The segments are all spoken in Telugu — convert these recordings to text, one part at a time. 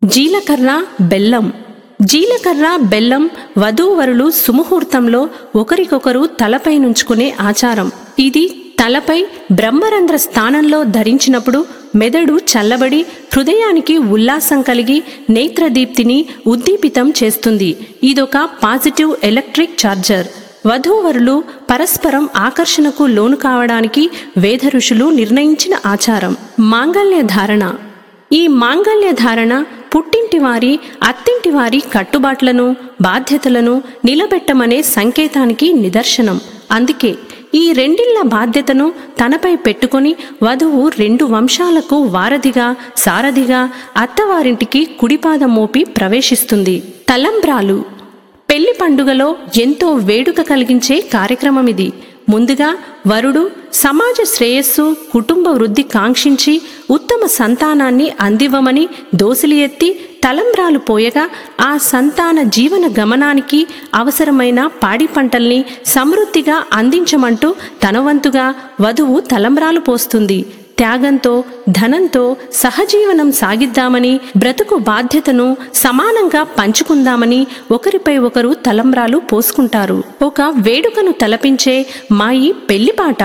జీలకర్ర బెల్లం. జీలకర్ర బెల్లం వధూవరులు సుముహూర్తంలో ఒకరికొకరు తలపై నుంచుకునే ఆచారం. ఇది తలపై బ్రహ్మరంధ్ర స్థానంలో ధరించినప్పుడు మెదడు చల్లబడి హృదయానికి ఉల్లాసం కలిగి నేత్రదీప్తిని ఉద్దీపితం చేస్తుంది. ఇదొక పాజిటివ్ ఎలక్ట్రిక్ ఛార్జర్. వధూవరులు పరస్పరం ఆకర్షణకు లోను కావడానికి వేద ఋషులు నిర్ణయించిన ఆచారం. మాంగళ్య ధారణ. ఈ మాంగళ్య ధారణ పుట్టింటివారి అత్తింటివారి కట్టుబాట్లను బాధ్యతలను నిలబెట్టమనే సంకేతానికి నిదర్శనం. అందుకే ఈ రెండిళ్ల బాధ్యతను తనపై పెట్టుకుని వధువు 2 వంశాలకు వారధిగా సారథిగా అత్తవారింటికి కుడిపాదం మోపి ప్రవేశిస్తుంది. తలంబ్రాలు. పెళ్లి పండుగలో ఎంతో వేడుక కలిగించే కార్యక్రమమిది. ముందుగా వరుడు సమాజ శ్రేయస్సు కుటుంబ వృద్ధి కాంక్షించి ఉత్తమ సంతానాన్ని అందివ్వమని దోసిలి ఎత్తి తలంబ్రాలు పోయగా ఆ సంతాన జీవన గమనానికి అవసరమైన పాడి పంటల్ని సమృద్ధిగా అందించమంటూ తనవంతుగా వధువు తలంబ్రాలు పోస్తుంది. త్యాగంతో ధనంతో సహజీవనం సాగిద్దామని బ్రతుకు బాధ్యతను సమానంగా పంచుకుందామని ఒకరిపై ఒకరు తలంబ్రాలు పోసుకుంటారు. ఒక వేడుకను తలపించే మా ఈ పెళ్లిపాట.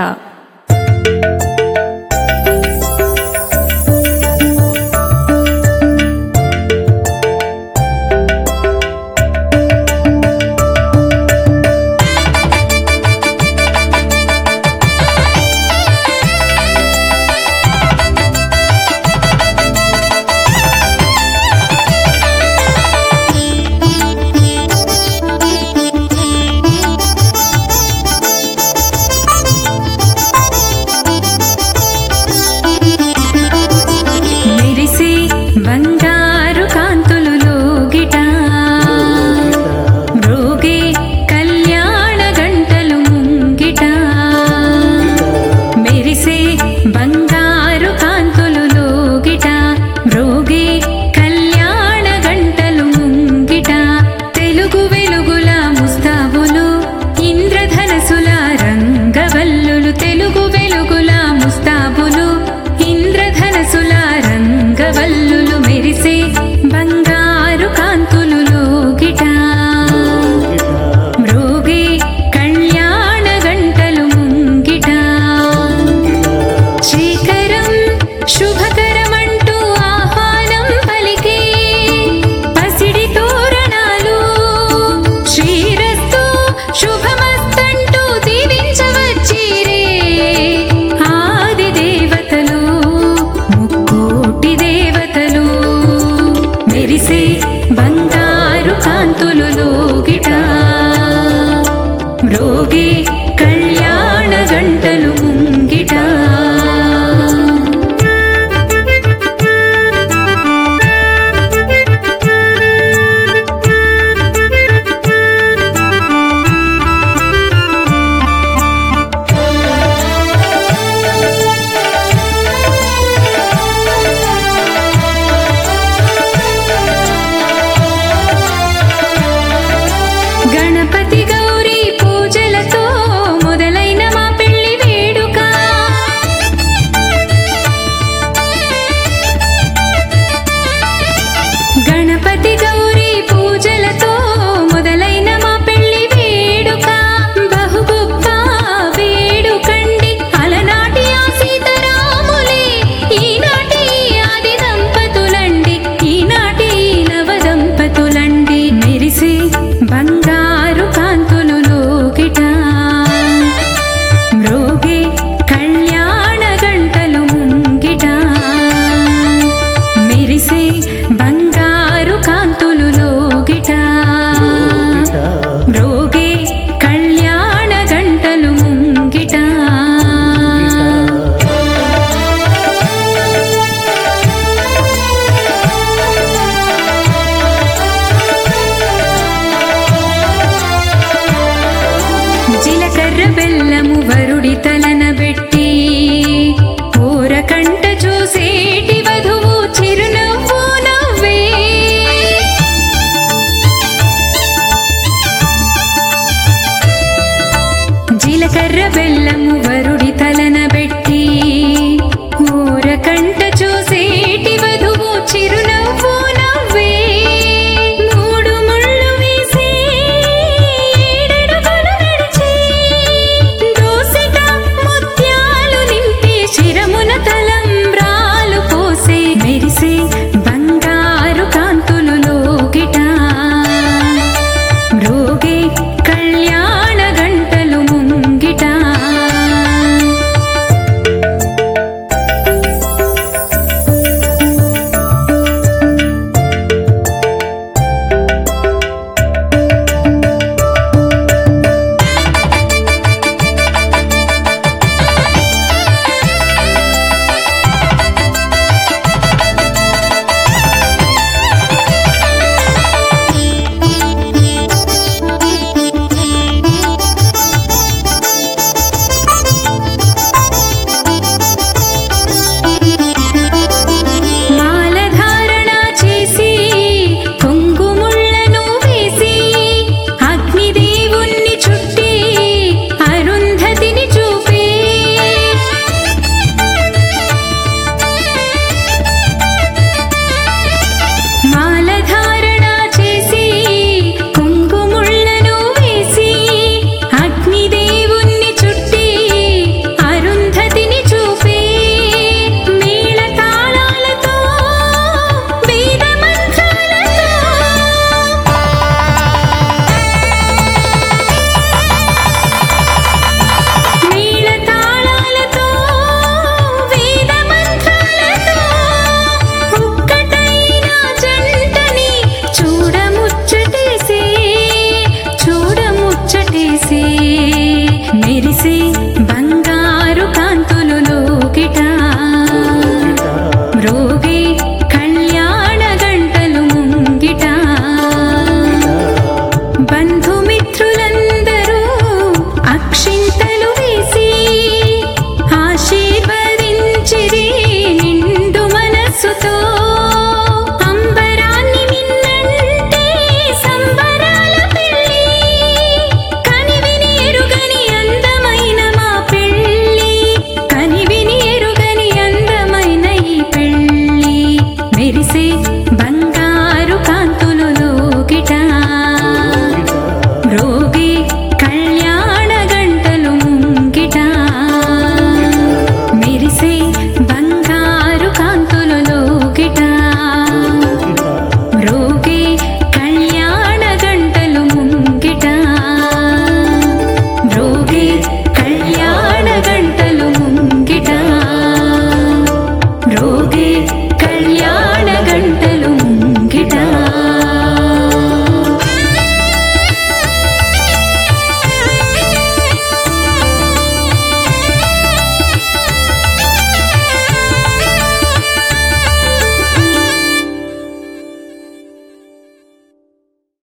బం